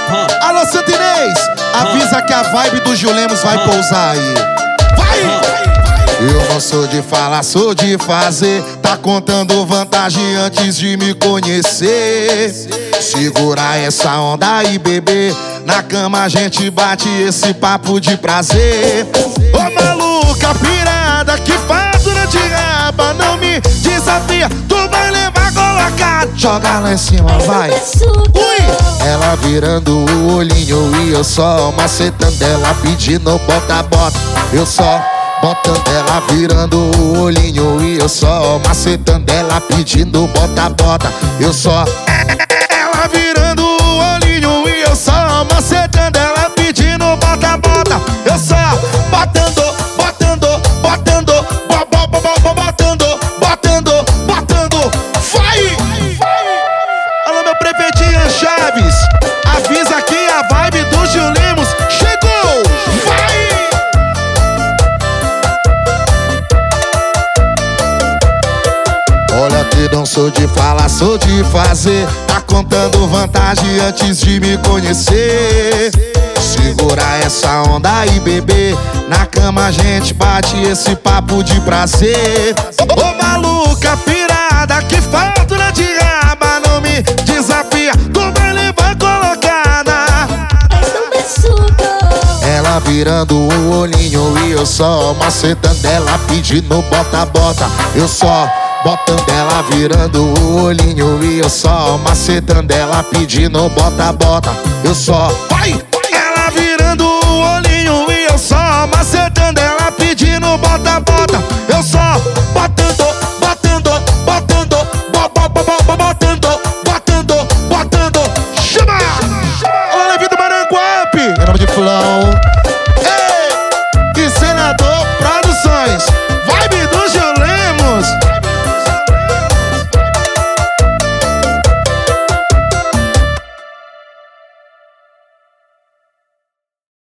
Alô, Santo Inês, avisa que a vibe do Gil Lemos vai pousar aí. Vai! Eu não sou de falar, sou de fazer. Tá contando vantagem antes de me conhecer. Segura essa onda aí, bebê. Na cama a gente bate esse papo de prazer. Ô maluca, pirada, que fatura de raba. Não me desafia, tu vai levar colocado. Joga lá em cima, vai. Ui! Ela virando o olhinho e eu só macetando ela pedindo bota, bota. Eu só botando ela virando o olhinho e eu só macetando ela pedindo bota, bota. Eu só ela virando o olhinho e eu só macetando ela pedindo bota, bota. Eu só botando, botando, botando, botando, botando, botando. Vai! Alô, meu prefeitinho Chaves, avisa que a vibe do Gil Lemos chegou. Vai! Olha que não sou de falar, sou de fazer. Tá contando vantagem antes de me conhecer. Segura essa onda aí, bebê. Na cama a gente bate esse papo de prazer. Ô maluca, pirada, que fatura de raba. Não me desafia, tu vai levar colocada. Ela virando o olhinho e eu só macetando ela pedindo bota, bota. Eu só botando ela virando o olhinho e eu só macetando ela pedindo bota, bota. Eu só vai! Ela virando o olhinho e eu só macetando ela pedindo bota, bota. Eu só botando, botando, botando, botando, botando, botando. Chama! Olha a vida do Maranguape! Em nome de Flow.